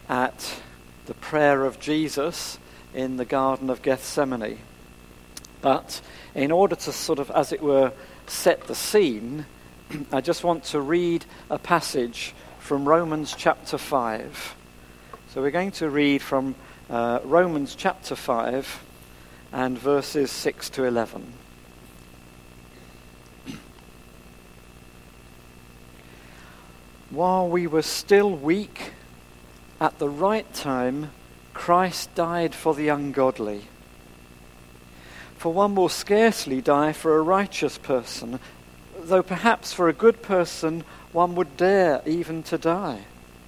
at the prayer of Jesus in the Garden of Gethsemane. But in order to sort of, as it were, set the scene, I just want to read a passage from Romans chapter 5. So we're going to read from Romans chapter 5 and verses 6 to 11. While we were still weak, at the right time, Christ died for the ungodly. For one will scarcely die for a righteous person, though perhaps for a good person one would dare even to die.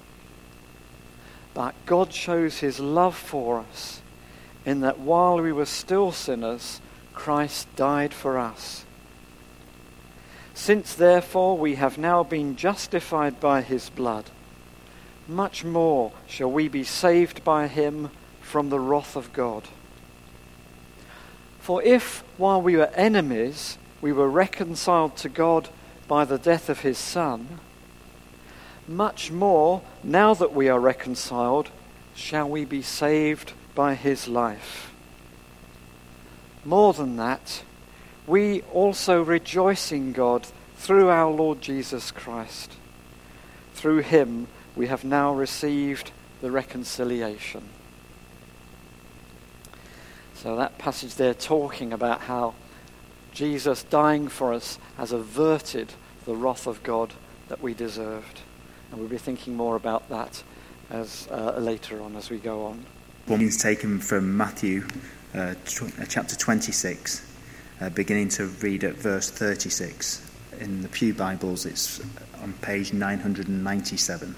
But God shows his love for us, in that while we were still sinners, Christ died for us. Since therefore we have now been justified by his blood, much more shall we be saved by him from the wrath of God. For if, while we were enemies, we were reconciled to God by the death of his Son, much more, now that we are reconciled, shall we be saved by his life. More than that, we also rejoice in God through our Lord Jesus Christ. Through him we have now received the reconciliation. So that passage there talking about how Jesus dying for us has averted the wrath of God that we deserved. And we'll be thinking more about that as later on as we go on. One is taken from Matthew chapter 26, beginning to read at verse 36. In the Pew Bibles, it's on page 997.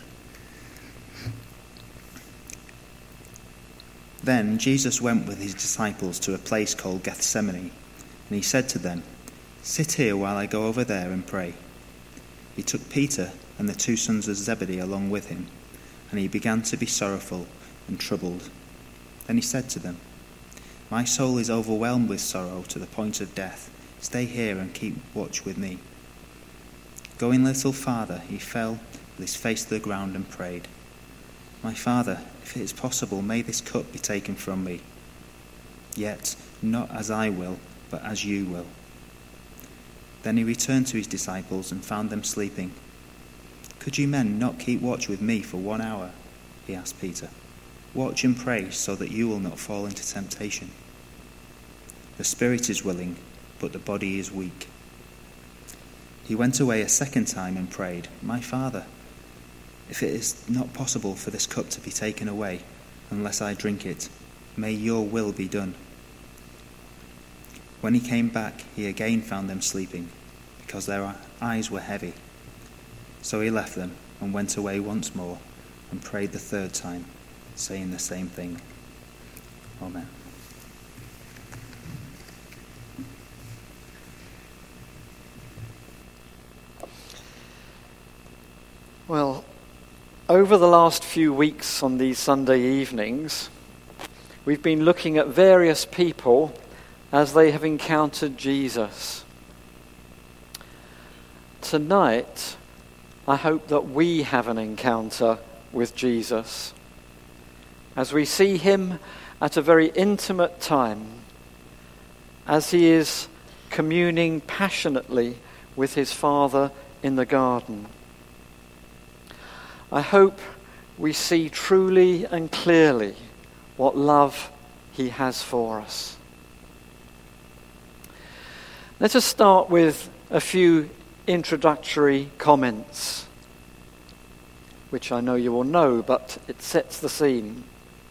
Then Jesus went with his disciples to a place called Gethsemane, and he said to them, "Sit here while I go over there and pray." He took Peter and the 2 sons of Zebedee along with him, and he began to be sorrowful and troubled. Then he said to them, "My soul is overwhelmed with sorrow to the point of death. Stay here and keep watch with me." Going a little farther, he fell with his face to the ground and prayed, "My Father, if it is possible, may this cup be taken from me. Yet not as I will, but as you will." Then he returned to his disciples and found them sleeping. "Could you men not keep watch with me for 1 hour?" he asked Peter. "Watch and pray so that you will not fall into temptation. The spirit is willing, but the body is weak." He went away a second time and prayed, "My Father, if it is not possible for this cup to be taken away unless I drink it, may your will be done." When he came back, he again found them sleeping, because their eyes were heavy. So he left them and went away once more and prayed the third time, saying the same thing. Amen. Well, over the last few weeks on these Sunday evenings, we've been looking at various people as they have encountered Jesus. Tonight, I hope that we have an encounter with Jesus as we see him at a very intimate time, as he is communing passionately with his Father in the garden. I hope we see truly and clearly what love he has for us. Let us start with a few introductory comments, which I know you will know, but it sets the scene.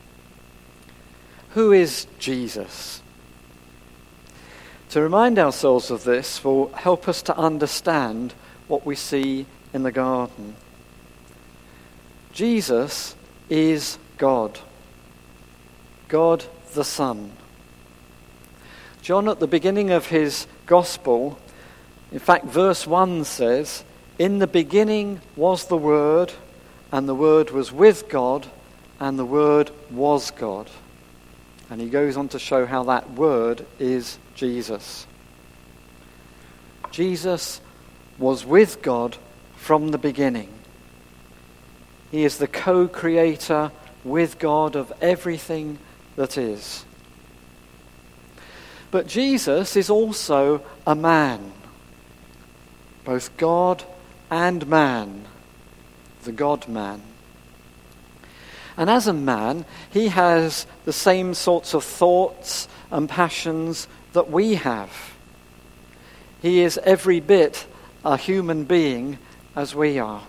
Who is Jesus? To remind ourselves of this will help us to understand what we see in the garden. Jesus is God, God the Son. John, at the beginning of his Gospel, in fact, verse 1 says, "In the beginning was the Word, and the Word was with God, and the Word was God." And he goes on to show how that Word is Jesus. Jesus was with God from the beginning. He is the co-creator with God of everything that is. But Jesus is also a man, both God and man, the God-man. And as a man, he has the same sorts of thoughts and passions that we have. He is every bit a human being as we are.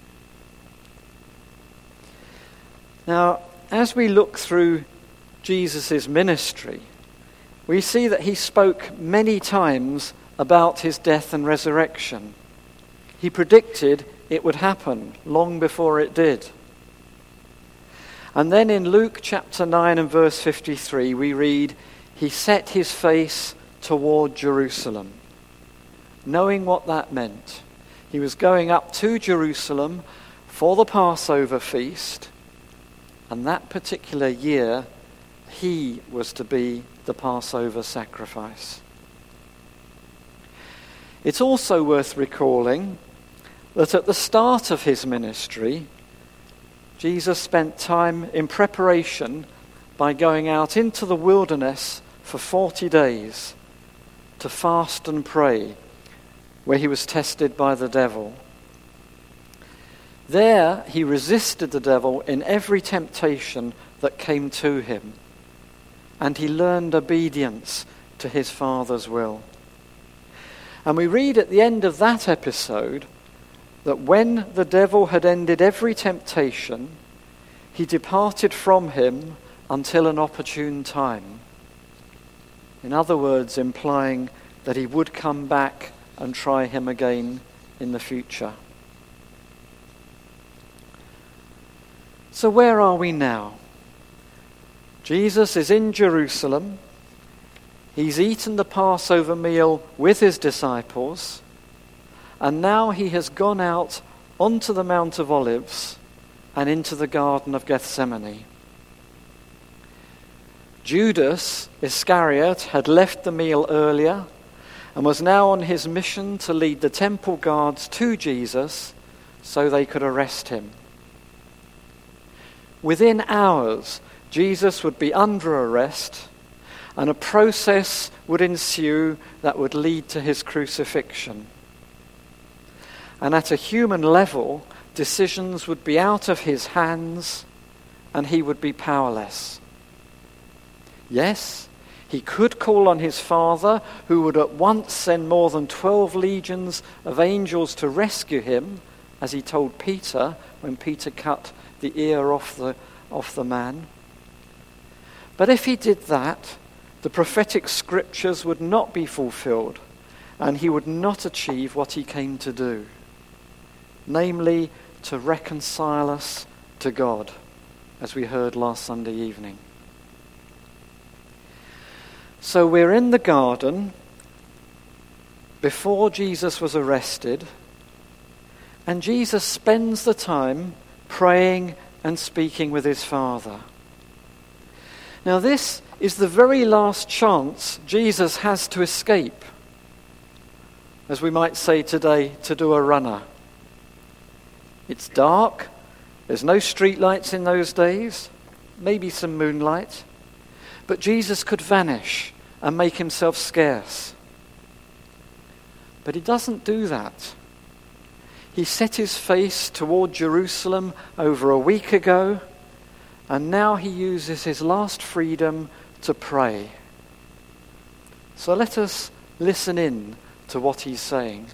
Now, as we look through Jesus' ministry, we see that he spoke many times about his death and resurrection. He predicted it would happen long before it did. And then in Luke chapter 9 and verse 53, we read, he set his face toward Jerusalem, knowing what that meant. He was going up to Jerusalem for the Passover feast, and that particular year, he was to be the Passover sacrifice. It's also worth recalling that at the start of his ministry, Jesus spent time in preparation by going out into the wilderness for 40 days to fast and pray, where he was tested by the devil. There he resisted the devil in every temptation that came to him, and he learned obedience to his Father's will. And we read at the end of that episode that when the devil had ended every temptation, he departed from him until an opportune time. In other words, implying that he would come back and try him again in the future. So where are we now? Jesus is in Jerusalem. He's eaten the Passover meal with his disciples, and now he has gone out onto the Mount of Olives and into the Garden of Gethsemane. Judas Iscariot had left the meal earlier and was now on his mission to lead the temple guards to Jesus so they could arrest him. Within hours, Jesus would be under arrest, and a process would ensue that would lead to his crucifixion. And at a human level, decisions would be out of his hands, and he would be powerless. Yes, he could call on his Father, who would at once send more than 12 legions of angels to rescue him, as he told Peter when Peter cut the ear off the man. But if he did that, the prophetic scriptures would not be fulfilled, and he would not achieve what he came to do, namely to reconcile us to God, as we heard last Sunday evening. So we're in the garden before Jesus was arrested, and Jesus spends the time praying and speaking with his Father. Now this is the very last chance Jesus has to escape, as we might say today, to do a runner. It's dark, there's no streetlights in those days, maybe some moonlight, but Jesus could vanish and make himself scarce. But he doesn't do that. He set his face toward Jerusalem over a week ago, and now he uses his last freedom to pray. So let us listen in to what he's saying.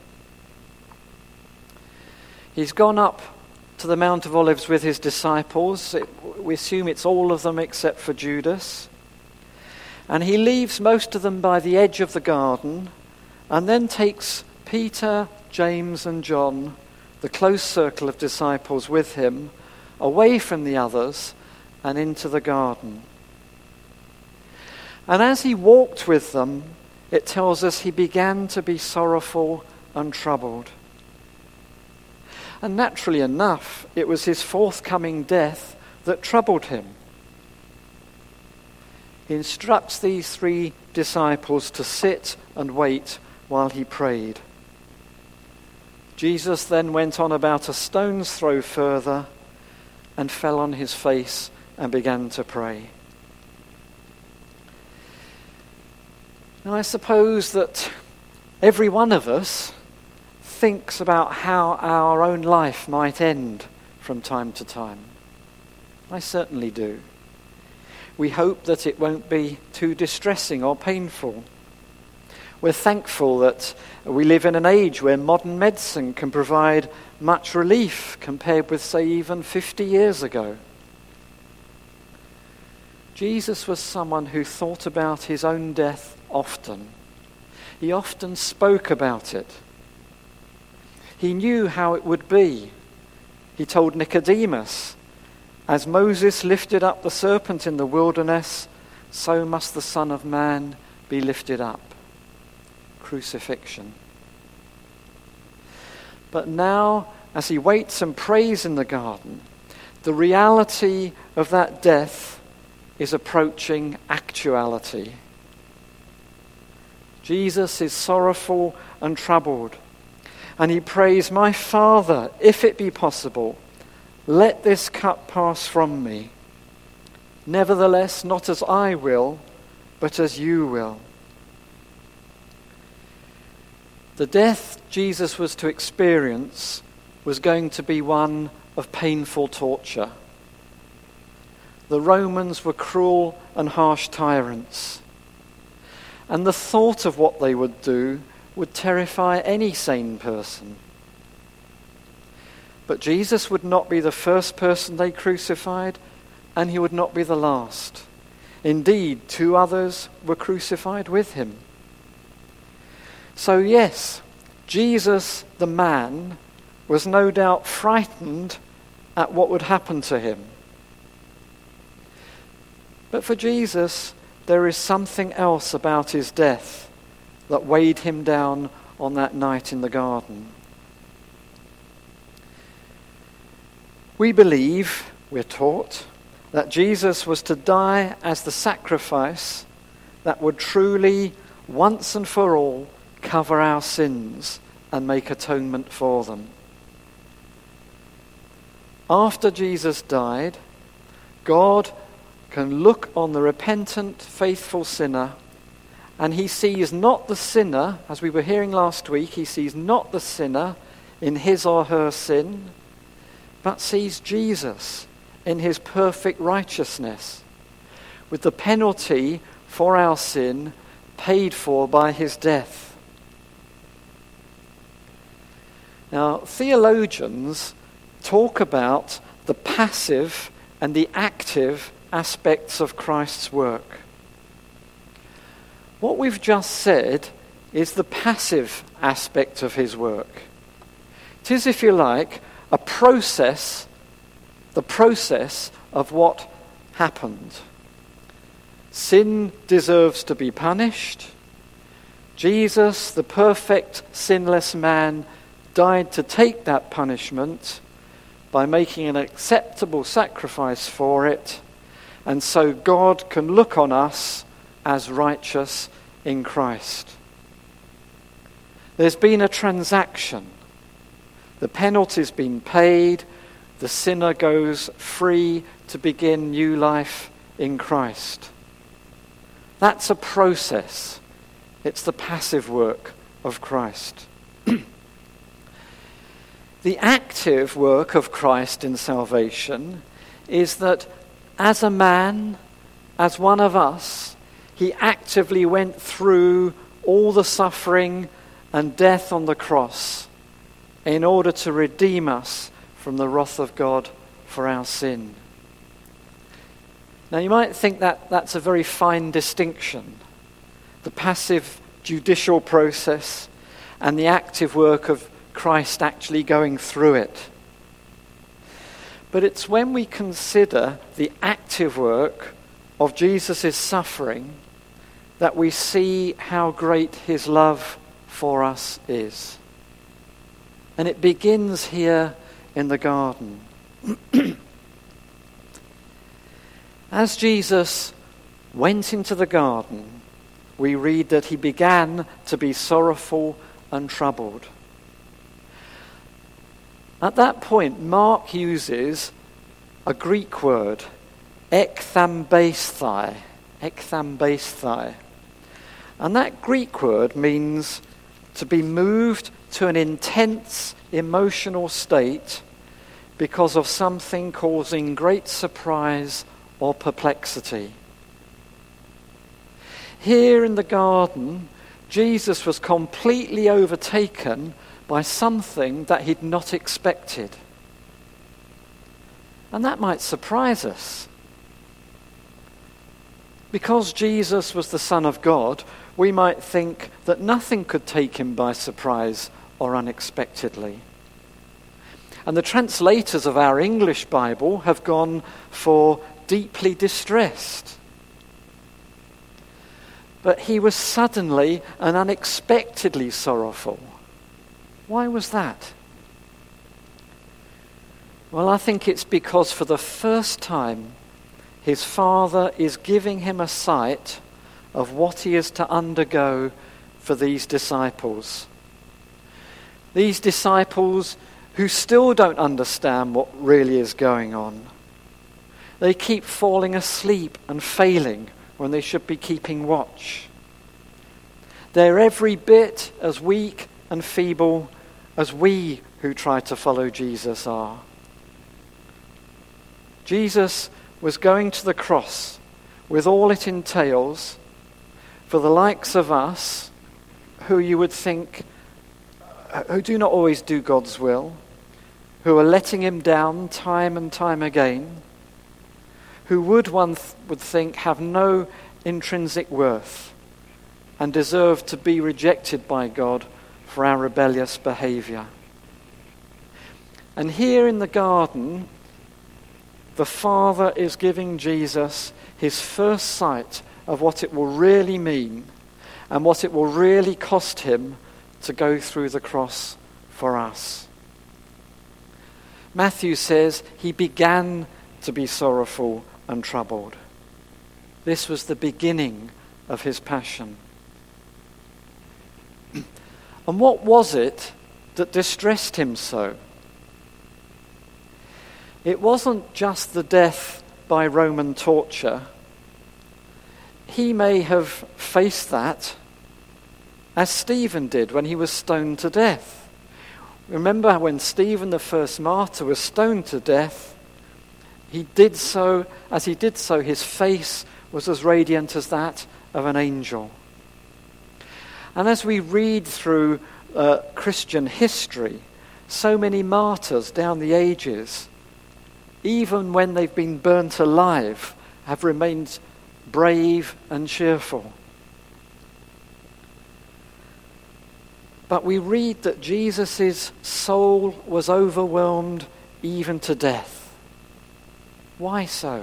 He's gone up to the Mount of Olives with his disciples. We assume it's all of them except for Judas. And he leaves most of them by the edge of the garden, and then takes Peter, James and John, the close circle of disciples with him, away from the others and into the garden. And as he walked with them, it tells us he began to be sorrowful and troubled. And naturally enough, it was his forthcoming death that troubled him. He instructs these 3 disciples to sit and wait while he prayed. Jesus then went on about a stone's throw further and fell on his face and began to pray. Now, I suppose that every one of us thinks about how our own life might end from time to time. I certainly do. We hope that it won't be too distressing or painful. We're thankful that we live in an age where modern medicine can provide much relief compared with, say, even 50 years ago. Jesus was someone who thought about his own death often. He often spoke about it. He knew how it would be. He told Nicodemus, "As Moses lifted up the serpent in the wilderness, so must the Son of Man be lifted up." Crucifixion. But now, as he waits and prays in the garden, the reality of that death is approaching actuality. Jesus is sorrowful and troubled, and he prays, "My Father, if it be possible, let this cup pass from me. Nevertheless, not as I will, but as you will." The death Jesus was to experience was going to be one of painful torture. The Romans were cruel and harsh tyrants, and the thought of what they would do would terrify any sane person. But Jesus would not be the first person they crucified, and he would not be the last. Indeed, 2 others were crucified with him. So yes, Jesus, the man, was no doubt frightened at what would happen to him. But for Jesus, there is something else about his death that weighed him down on that night in the garden. We believe, we're taught, that Jesus was to die as the sacrifice that would truly, once and for all, cover our sins and make atonement for them. After Jesus died, God can look on the repentant, faithful sinner, and he sees not the sinner, as we were hearing last week, he sees not the sinner in his or her sin, but sees Jesus in his perfect righteousness, with the penalty for our sin paid for by his death. Now, theologians talk about the passive and the active aspects of Christ's work. What we've just said is the passive aspect of his work. It is, if you like, a process, the process of what happened. Sin deserves to be punished. Jesus, the perfect, sinless man, died to take that punishment by making an acceptable sacrifice for it, and so God can look on us as righteous in Christ. There's been a transaction. The penalty's been paid. The sinner goes free to begin new life in Christ. That's a process. It's the passive work of Christ. The active work of Christ in salvation is that as a man, as one of us, he actively went through all the suffering and death on the cross in order to redeem us from the wrath of God for our sin. Now you might think that that's a very fine distinction, the passive judicial process and the active work of Christ actually going through it. But it's when we consider the active work of Jesus' suffering that we see how great his love for us is. And it begins here in the garden. As Jesus went into the garden, we read that he began to be sorrowful and troubled. At that point, Mark uses a Greek word. ekthambasthai. And that Greek word means to be moved to an intense emotional state because of something causing great surprise or perplexity. Here in the garden, Jesus was completely overtaken by something that he'd not expected. And that might surprise us. Because Jesus was the Son of God, we might think that nothing could take him by surprise or unexpectedly. And the translators of our English Bible have gone for deeply distressed. But he was suddenly and unexpectedly sorrowful. Why was that? Well, I think it's because for the first time, his Father is giving him a sight of what he is to undergo for these disciples. These disciples who still don't understand what really is going on. They keep falling asleep and failing when they should be keeping watch. They're every bit as weak and feeble as we who try to follow Jesus are. Jesus was going to the cross with all it entails for the likes of us who you would think who do not always do God's will, who are letting him down time and time again, who would think have no intrinsic worth and deserve to be rejected by God for our rebellious behavior. And here in the garden, the Father is giving Jesus his first sight of what it will really mean and what it will really cost him to go through the cross for us. Matthew says he began to be sorrowful and troubled. This was the beginning of his passion. And what was it that distressed him so? It wasn't just the death by Roman torture. He may have faced that as Stephen did when he was stoned to death. Remember when Stephen, the first martyr, was stoned to death, he did so, his face was as radiant as that of an angel. And as we read through Christian history, so many martyrs down the ages, even when they've been burnt alive, have remained brave and cheerful. But we read that Jesus' soul was overwhelmed even to death. Why so?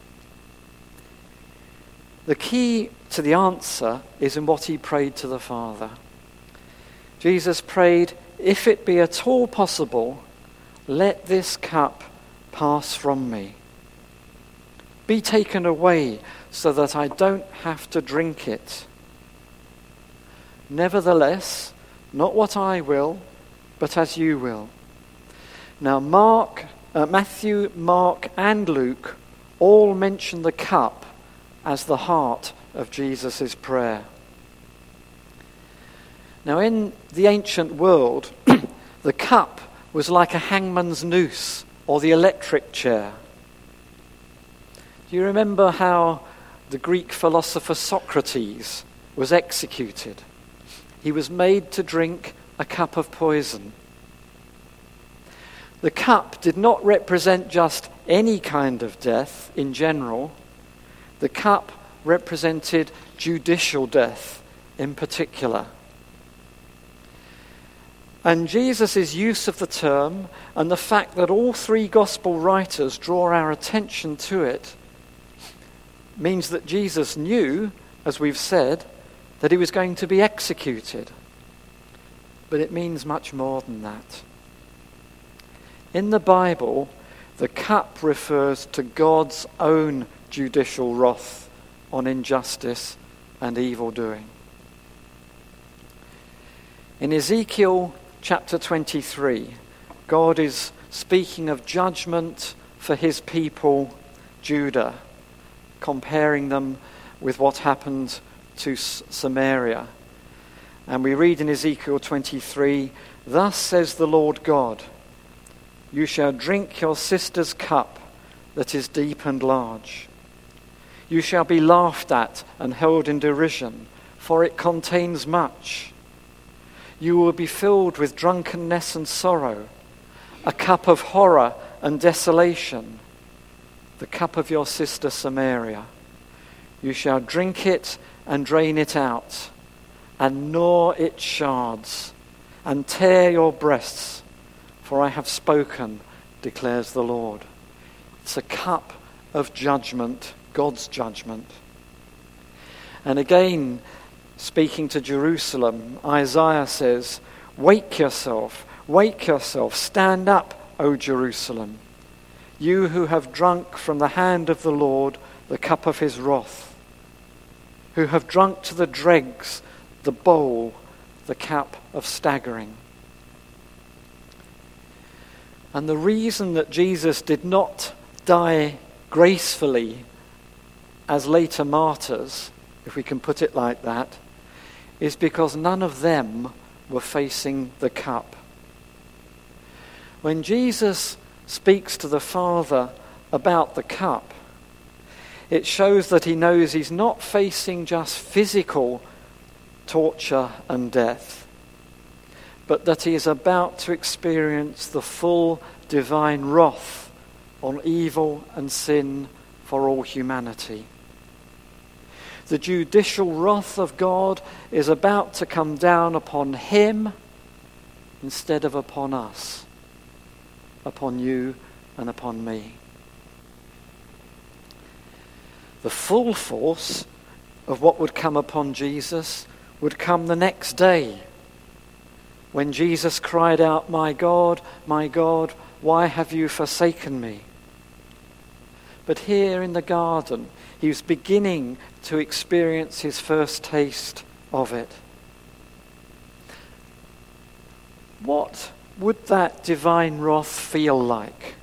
The key to the answer is in what he prayed to the Father. Jesus prayed, "If it be at all possible, let this cup pass from me. Be taken away so that I don't have to drink it. Nevertheless, not what I will, but as you will." Now Matthew, Mark, and Luke all mention the cup as the heart of Jesus' prayer. Now in the ancient world, the cup was like a hangman's noose or the electric chair. Do you remember how the Greek philosopher Socrates was executed? He was made to drink a cup of poison. The cup did not represent just any kind of death in general. The cup represented judicial death in particular. And Jesus' use of the term and the fact that all three gospel writers draw our attention to it means that Jesus knew, as we've said, that he was going to be executed. But it means much more than that. In the Bible, the cup refers to God's own judicial wrath on injustice and evil doing. In Ezekiel chapter 23, God is speaking of judgment for his people, Judah, comparing them with what happened to Samaria. And we read in Ezekiel 23, "Thus says the Lord God, you shall drink your sister's cup that is deep and large. You shall be laughed at and held in derision, for it contains much. You will be filled with drunkenness and sorrow, a cup of horror and desolation, the cup of your sister Samaria. You shall drink it and drain it out, and gnaw its shards, and tear your breasts, for I have spoken, declares the Lord." It's a cup of judgment, God's judgment. And again, speaking to Jerusalem, Isaiah says, wake yourself, stand up, O Jerusalem, you who have drunk from the hand of the Lord the cup of his wrath, who have drunk to the dregs the bowl, the cup of staggering." And the reason that Jesus did not die gracefully as later martyrs, if we can put it like that, is because none of them were facing the cup. When Jesus speaks to the Father about the cup, it shows that he knows he's not facing just physical torture and death, but that he is about to experience the full divine wrath on evil and sin for all humanity. The judicial wrath of God is about to come down upon him instead of upon us, upon you and upon me. The full force of what would come upon Jesus would come the next day, when Jesus cried out, my God, why have you forsaken me?" But here in the garden, he was beginning to experience his first taste of it. What would that divine wrath feel like?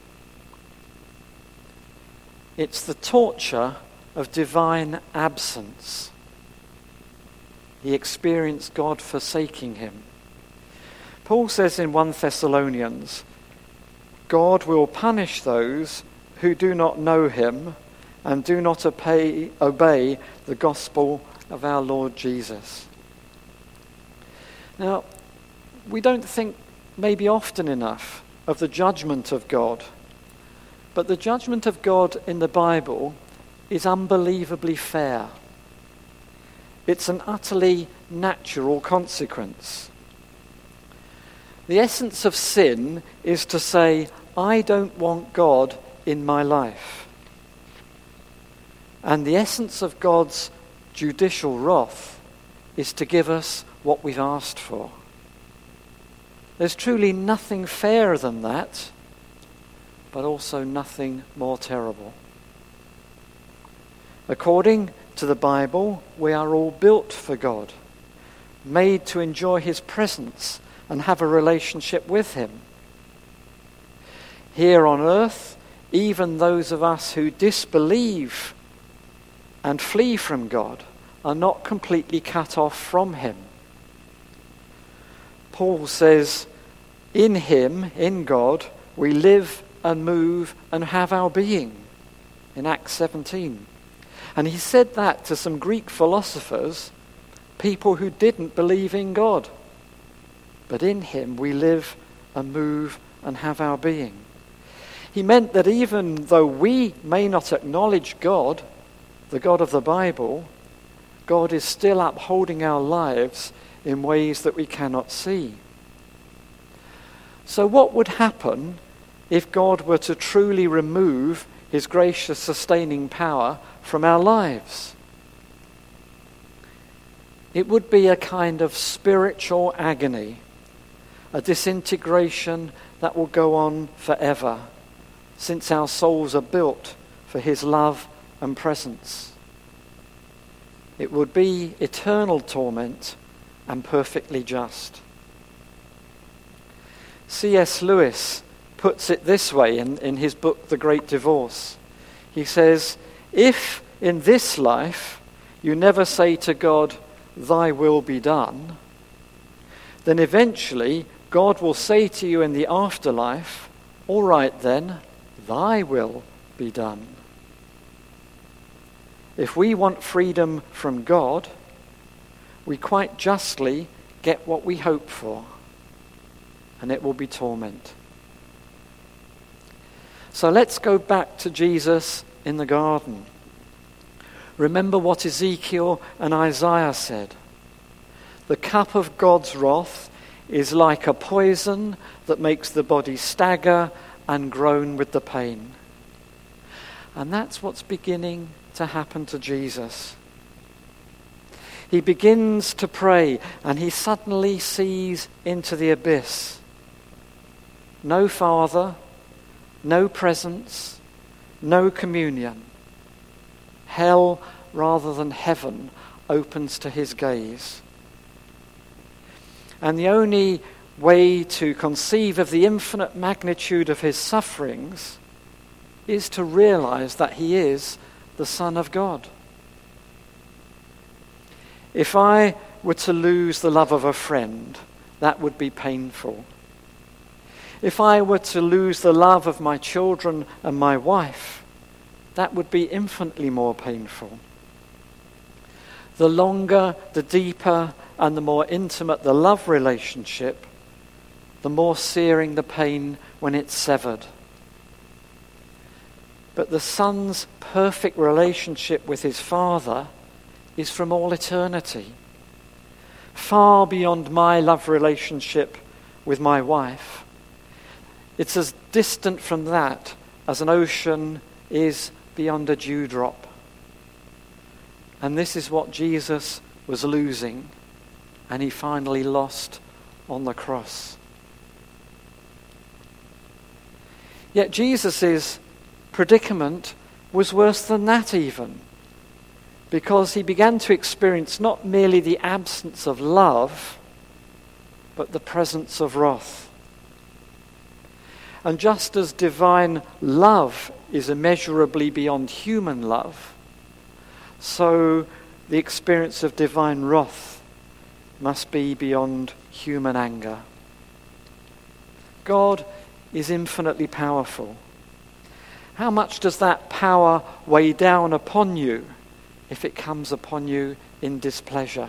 It's the torture of divine absence. He experienced God forsaking him. Paul says in 1 Thessalonians, God will punish those who do not know him and do not obey the gospel of our Lord Jesus. Now, we don't think maybe often enough of the judgment of God, but the judgment of God in the Bible is unbelievably fair. It's an utterly natural consequence. The essence of sin is to say, I don't want God in my life. And the essence of God's judicial wrath is to give us what we've asked for. There's truly nothing fairer than that, but also nothing more terrible. According to the Bible, we are all built for God, made to enjoy his presence and have a relationship with him. Here on earth, even those of us who disbelieve and flee from God are not completely cut off from him. Paul says, in him, in God, we live and move and have our being, in Acts 17. And he said that to some Greek philosophers, people who didn't believe in God. But in him we live and move and have our being. He meant that even though we may not acknowledge God, the God of the Bible, God is still upholding our lives in ways that we cannot see. So what would happen if God were to truly remove his gracious sustaining power from our lives? It would be a kind of spiritual agony, a disintegration that will go on forever, since our souls are built for his love and presence. It would be eternal torment and perfectly just. C.S. Lewis puts it this way in his book, The Great Divorce. He says, if in this life you never say to God, "Thy will be done," then eventually God will say to you in the afterlife, "All right then, thy will be done." If we want freedom from God, we quite justly get what we hope for, and it will be torment. So let's go back to Jesus in the garden. Remember what Ezekiel and Isaiah said. The cup of God's wrath is like a poison that makes the body stagger and groan with the pain. And that's what's beginning to happen to Jesus. He begins to pray and he suddenly sees into the abyss. No Father, no presence, no communion. Hell rather than heaven opens to his gaze. And the only way to conceive of the infinite magnitude of his sufferings is to realize that he is the Son of God. If I were to lose the love of a friend, that would be painful. If I were to lose the love of my children and my wife, that would be infinitely more painful. The longer, the deeper, and the more intimate the love relationship, the more searing the pain when it's severed. But the Son's perfect relationship with his Father is from all eternity, far beyond my love relationship with my wife. It's as distant from that as an ocean is beyond a dewdrop. And this is what Jesus was losing, and he finally lost on the cross. Yet Jesus' predicament was worse than that even, because he began to experience not merely the absence of love, but the presence of wrath. And just as divine love is immeasurably beyond human love, so the experience of divine wrath must be beyond human anger. God is infinitely powerful. How much does that power weigh down upon you if it comes upon you in displeasure?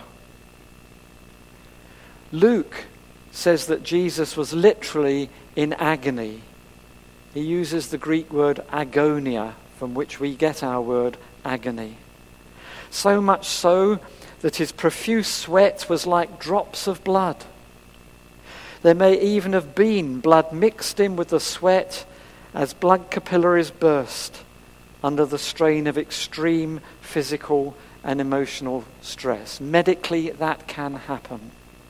Luke says that Jesus was literally in agony. He uses the Greek word agonia, from which we get our word agony. So much so that his profuse sweat was like drops of blood. There may even have been blood mixed in with the sweat as blood capillaries burst under the strain of extreme physical and emotional stress. Medically, that can happen.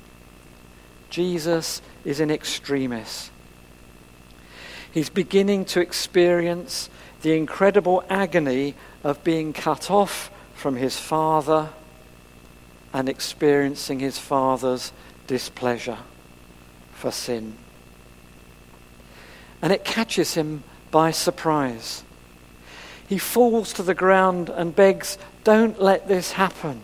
Jesus is in extremis. He's beginning to experience the incredible agony of being cut off from his Father and experiencing his Father's displeasure for sin. And it catches him by surprise. He falls to the ground and begs, "Don't let this happen."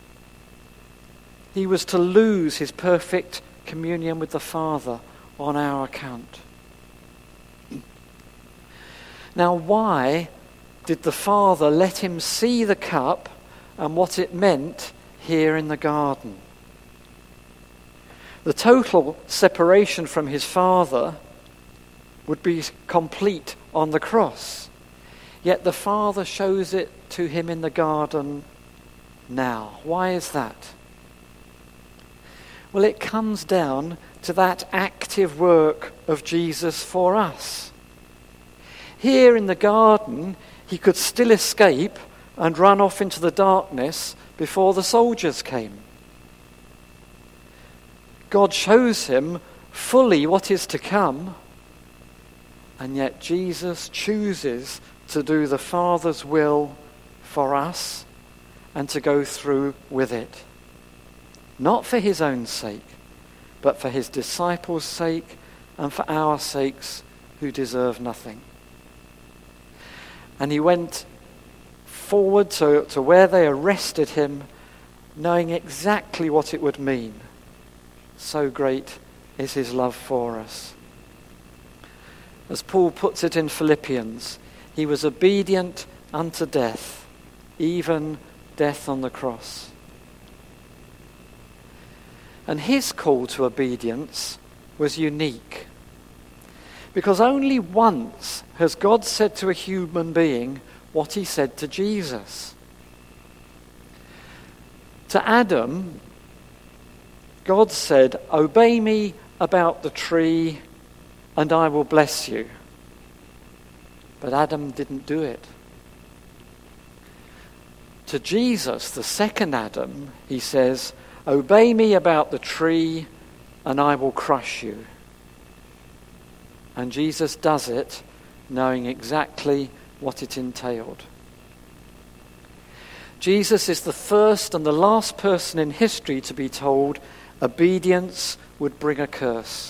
He was to lose his perfect communion with the Father on our account. Now, why did the Father let him see the cup and what it meant here in the garden? The total separation from his Father would be complete on the cross. Yet the Father shows it to him in the garden now. Why is that? Well, it comes down to that active work of Jesus for us. Here in the garden, he could still escape and run off into the darkness before the soldiers came. God shows him fully what is to come, and yet Jesus chooses to do the Father's will for us and to go through with it. Not for his own sake, but for his disciples' sake and for our sakes who deserve nothing. And he went forward to where they arrested him, knowing exactly what it would mean. So great is his love for us. As Paul puts it in Philippians, he was obedient unto death, even death on the cross. And his call to obedience was unique, because only once has God said to a human being what he said to Jesus. To Adam, God said, "Obey me about the tree and I will bless you." But Adam didn't do it. To Jesus, the second Adam, he says, "Obey me about the tree and I will crush you." And Jesus does it, knowing exactly what it entailed. Jesus is the first and the last person in history to be told obedience would bring a curse.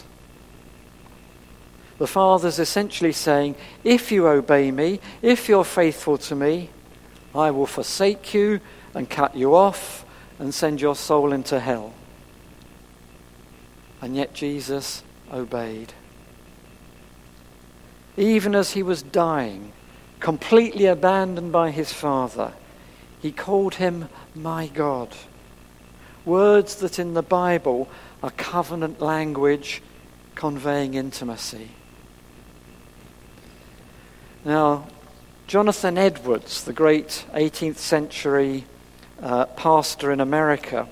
The Father's essentially saying, if you obey me, if you're faithful to me, I will forsake you and cut you off and send your soul into hell. And yet Jesus obeyed. Even as he was dying, completely abandoned by his Father, he called him my God. Words that in the Bible are covenant language conveying intimacy. Now, Jonathan Edwards, the great 18th century pastor in America,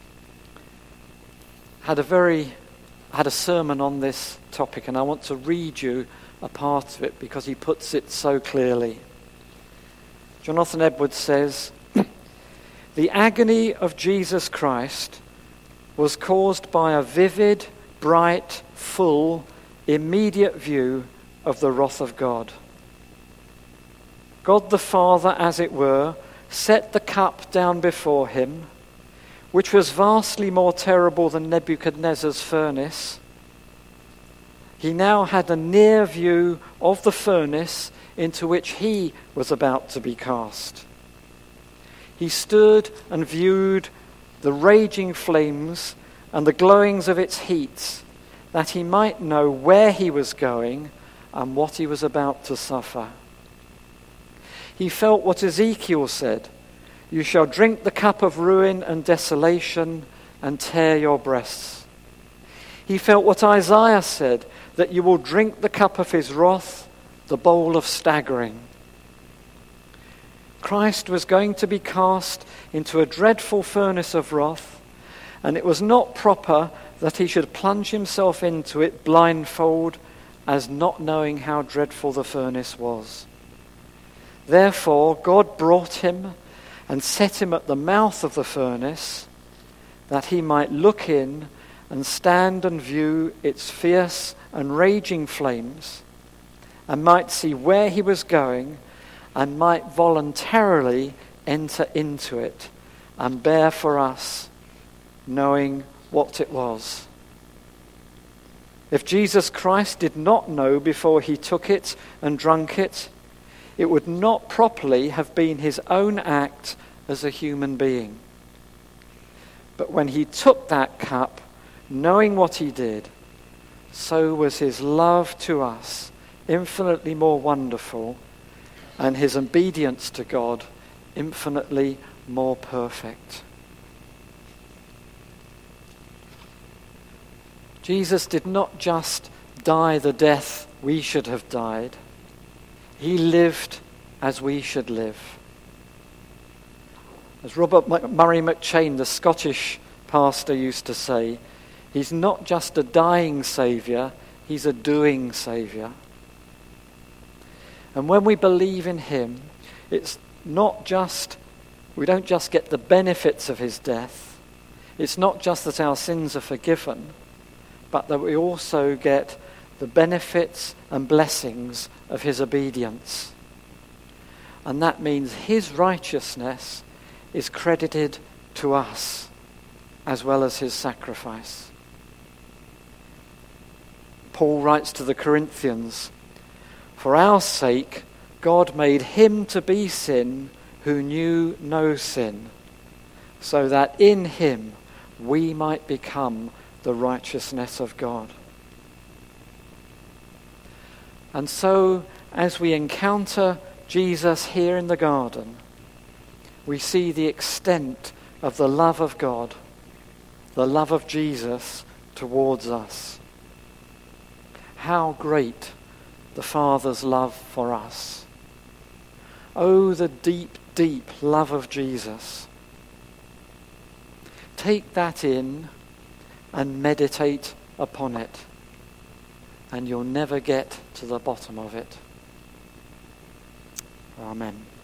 had a sermon on this topic, and I want to read you a part of it because he puts it so clearly. Jonathan Edwards says, "The agony of Jesus Christ was caused by a vivid, bright, full, immediate view of the wrath of God. God the Father, as it were, set the cup down before him, which was vastly more terrible than Nebuchadnezzar's furnace. He now had a near view of the furnace into which he was about to be cast. He stood and viewed the raging flames and the glowings of its heat, that he might know where he was going and what he was about to suffer. He felt what Ezekiel said, 'You shall drink the cup of ruin and desolation and tear your breasts.' He felt what Isaiah said, that you will drink the cup of his wrath, the bowl of staggering. Christ was going to be cast into a dreadful furnace of wrath, and it was not proper that he should plunge himself into it blindfold, as not knowing how dreadful the furnace was. Therefore, God brought him and set him at the mouth of the furnace, that he might look in and stand and view its fierce and raging flames, and might see where he was going, and might voluntarily enter into it and bear for us, knowing what it was. If Jesus Christ did not know before he took it and drunk it, it would not properly have been his own act as a human being. But when he took that cup, knowing what he did, so was his love to us infinitely more wonderful, and his obedience to God infinitely more perfect. Jesus did not just die the death we should have died. He lived as we should live. As Robert Murray McCheyne, the Scottish pastor, used to say, he's not just a dying Saviour, he's a doing Saviour. And when we believe in him, it's not just, we don't just get the benefits of his death. It's not just that our sins are forgiven, but that we also get the benefits and blessings of his obedience. And that means his righteousness is credited to us as well as his sacrifice. Paul writes to the Corinthians, "For our sake God made him to be sin who knew no sin, so that in him we might become the righteousness of God. And so, as we encounter Jesus here in the garden, we see the extent of the love of God, the love of Jesus towards us. How great the Father's love for us. Oh, the deep, deep love of Jesus. Take that in and meditate upon it, and you'll never get to the bottom of it. Amen.